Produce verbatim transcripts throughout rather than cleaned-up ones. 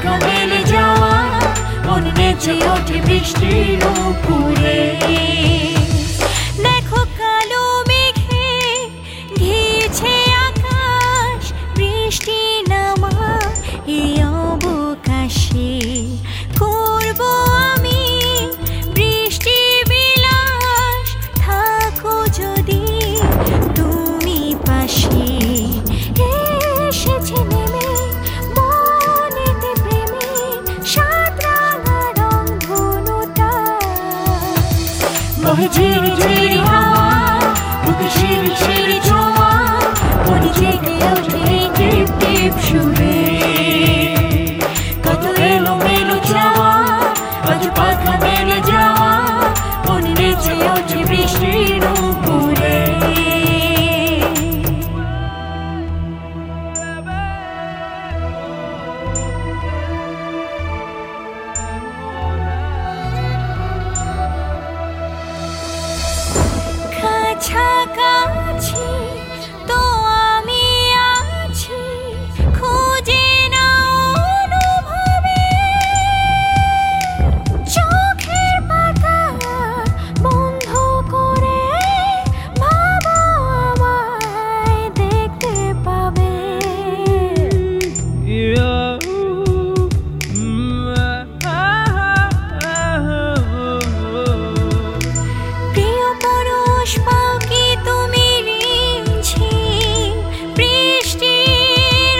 পাখা মেলে যাওয়া মন নেচে ওঠে বৃষ্টির উপরে। দেখো কালো মেঘে ঘিরছে আকাশ, বৃষ্টি নামা এই অবকাশে করব আমি বৃষ্টি বিলাস। থাকো যদি তুমি পাশে, এসেছে নেমে মনেতে প্রেমে সাত রাঙা রংধনুটা। বহে ঝিরি ঝিরি হাওয়া, বুকে শিরি শিরি ছোঁয়া, মন জেগে ওঠে টিপ টিপ সুরে। কত এলো মেলো চাওয়া, আজ পাখা মেলে যাওয়া, মন নেচে ওঠে বৃষ্টির উপরে। কাছাকাছি তো আমি আছি, খুঁজে নাও অনুভবে। চোখের পাতা বন্ধ করে ভাবো আমায় দেখতে পাবে। প্রিয় পরশ পাও কি তুমি রিমঝিম বৃষ্টির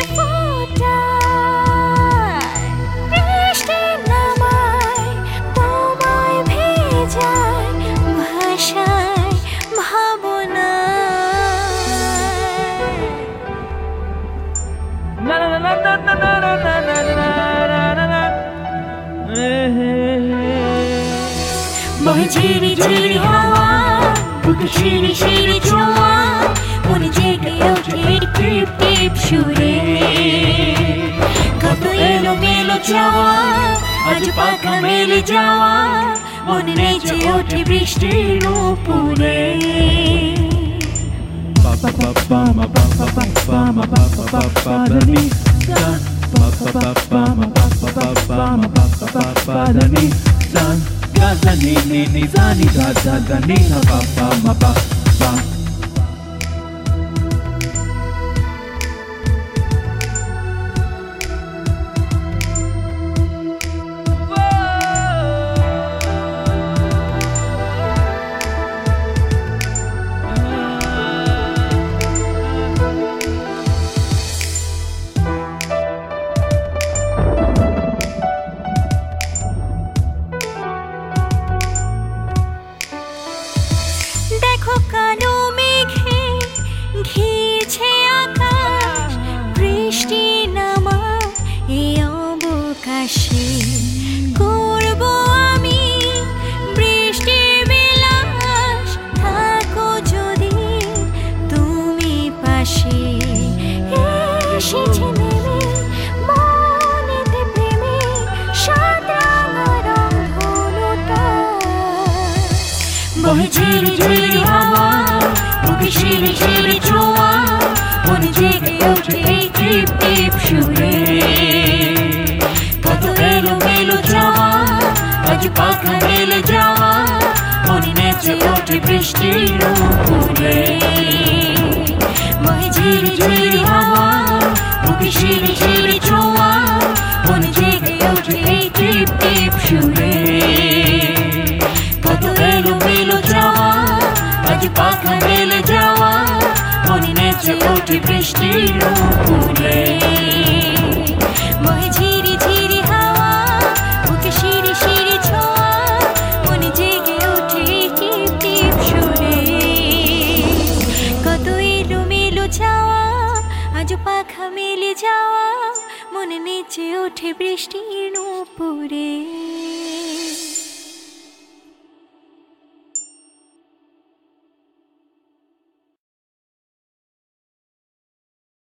ফোঁটায়? বৃষ্টির নামায় তোমায় ভেজায় ভাষায় ভাবনায়। বহে ঝিরি ঝিরি হাওয়া, বুকে শিরি শিরি ছোঁয়া, মন জেগে ওঠে টিপ টিপ সুরে। কত এলো মেলো চাওয়া, আজ পাখা মেলে যাওয়া, মন নেচে ওঠে বৃষ্টির উপরে। Gaza ni ni ni za ni da da da ni na ba ba ma ba ba. দেখো কালো মেঘে ঘিরছে আকাশ, বৃষ্টি নামা এই অবকাশে করব আমি বৃষ্টির বিলাস। থাকো যদি তুমি পাশে, এসেছে নেমে মনেতে প্রেমে সাত রাঙা রংধনুটা। বহে ঝিরি ঝিরি হাওয়া, বুকে শিরি শিরি ছোঁয়া, মন জেগে ওঠে টিপ টিপ সুরে। কত এলো মেলো চাওয়া, আজ পাখা মেলে যাওয়া, মন নেচে ওঠে বৃষ্টির উপরে। বহে ঝিরি ঝিরি হাওয়া, বুকে শিরি শিরি ছোঁয়া, মন জেগে ওঠে টিপ টিপ সুরে। কত এলো মেলো চাওয়া, আজ পাখা মেলে যাওয়া, মন নেচে ওঠে বৃষ্টির উপরে। বহে ঝিরি ঝিরি হাওয়া, বুকে শিরি শিরি ছোঁয়া, মনে জেগে ওঠে টিপ টিপ সুরে। কত এলো মেলো চাওয়া, আজ পাখা মেলে যাওয়া, মনে নেচে ওঠে বৃষ্টির উপরে।